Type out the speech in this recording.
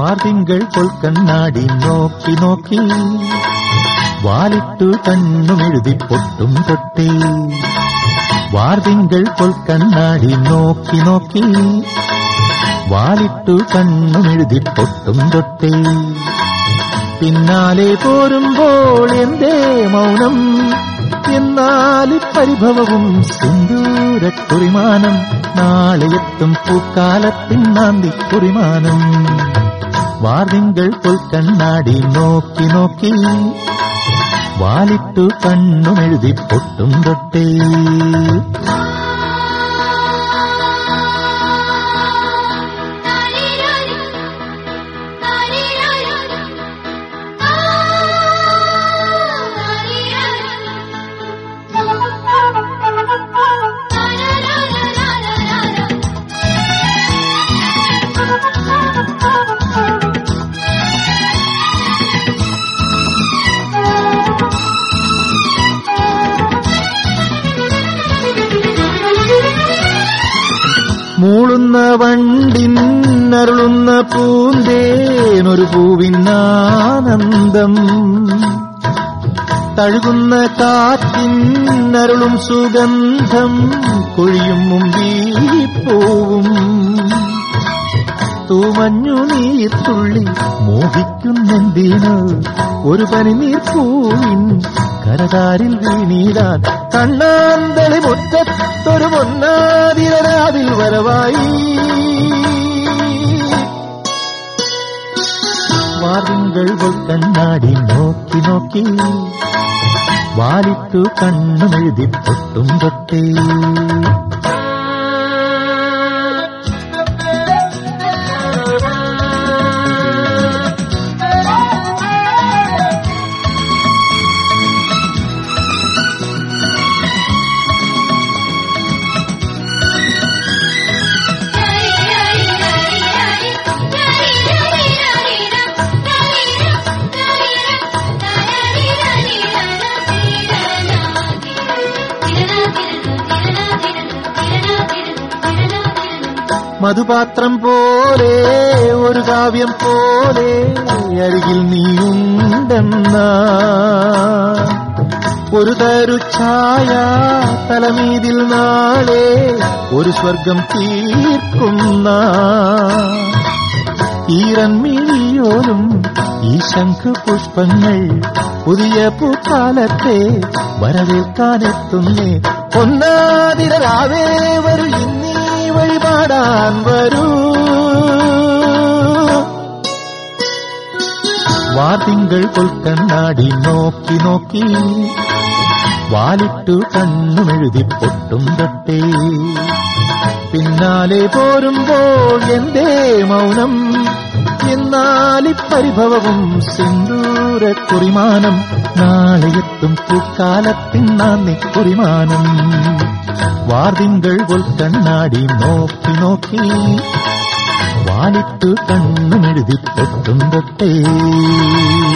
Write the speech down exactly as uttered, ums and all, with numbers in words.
വാർതിങ്കൾ പൊൽക്കണ്ണാടി നോക്കി നോക്കി വാലിട്ടു കണ്ണുമെഴുതി പൊട്ടും തൊട്ടേ. വാർതിങ്കൾ പൊൽക്കണ്ണാടി നോക്കി നോക്കി വാലിട്ടു കണ്ണുമെഴുതി പൊട്ടും തൊട്ടേ. പിന്നാലെ പോരുമ്പോൾ എന്തേ മൗനം, എന്നാൽ പരിഭവവും സിന്ദൂരക്കുറിമാനം. നാളെയെത്തും പൂക്കാലത്തിൻ നാന്തി കുറിമാനം. വാർതിങ്കൾ പൊൽക്കണ്ണാടി നോക്കി നോക്കി വാലിട്ടു കണ്ണുമെഴുതി പൊട്ടും തൊട്ടേ. മൂളുന്ന വണ്ടിന്നരുളുന്ന പൂന്തേനൊരു പൂവിനാനന്ദം. തഴുകുന്ന കാറ്റിന്നരുളും സുഗന്ധം കൊഴിയും മുമ്പീപ്പൂവും. തൂമഞ്ഞു നീർത്തുള്ളി മോഹിക്കുന്നെന്തിനോ ഒരു പനിനീർപ്പൂവിൻ കരതാരിൽ വീണീടാൻ. കണ്ണാന്തളി മുറ്റത്തൊരു പൊന്നാതിരരാവിൽ വരവായി. വാർതിങ്കൾ പൊൽക്കണ്ണാടി നോക്കി നോക്കി വാലിട്ടു കണ്ണുമെഴുതി പൊട്ടും തൊട്ടേ. മധുപാത്രം പോലെ ഒരു കാവ്യം പോലെ അരികിൽ നീയുണ്ടെന്ന ഒരു തരു ഛായ തലമീതിൽ നാളെ ഒരു സ്വർഗം തീർക്കുന്ന. ഈറൻമിഴിയോലും ഈ ശംഖു പുഷ്പങ്ങൾ പുതിയ പൂക്കാലത്തെ വരവേൽക്കാനെത്തുന്നേ. പൊന്നാതിരാവേ വരൂ ഇന്നീ വഴിപാടാൻ വരൂ. വാർതിങ്കൾ പൊൽക്കണ്ണാടി നോക്കി നോക്കി വാലിട്ടു കണ്ണുമെഴുതി പൊട്ടും തൊട്ടേ. പിന്നാലെ പോരുമ്പോൾ എന്തേ മൗനം, എന്നാലി പരിഭവവും സിന്ദൂരക്കുറിമാനം. നാളെയെത്തും പൂക്കാലത്തിൻ നാന്ദി കുറിമാനം. വാർതിങ്കൾ പൊൽക്കണ്ണാടി നോക്കി നോക്കി വാലിട്ടു കണ്ണുമെഴുതി പൊട്ടും തൊട്ടേ.